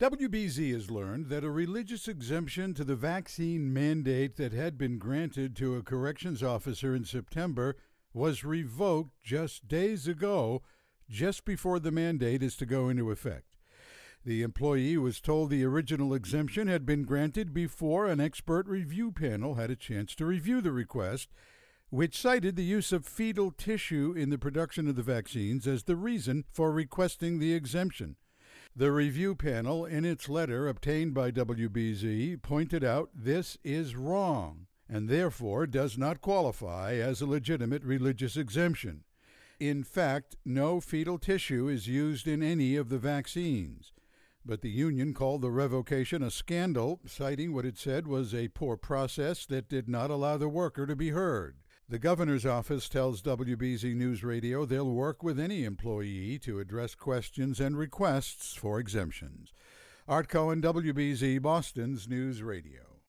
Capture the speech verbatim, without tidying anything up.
W B Z has learned that a religious exemption to the vaccine mandate that had been granted to a corrections officer in September was revoked just days ago, just before the mandate is to go into effect. The employee was told the original exemption had been granted before an expert review panel had a chance to review the request, which cited the use of fetal tissue in the production of the vaccines as the reason for requesting the exemption. The review panel, in its letter obtained by W B Z, pointed out this is wrong and therefore does not qualify as a legitimate religious exemption. In fact, no fetal tissue is used in any of the vaccines. But the union called the revocation a scandal, citing what it said was a poor process that did not allow the worker to be heard. The governor's office tells W B Z News Radio they'll work with any employee to address questions and requests for exemptions. Art Cohen, W B Z, Boston's News Radio.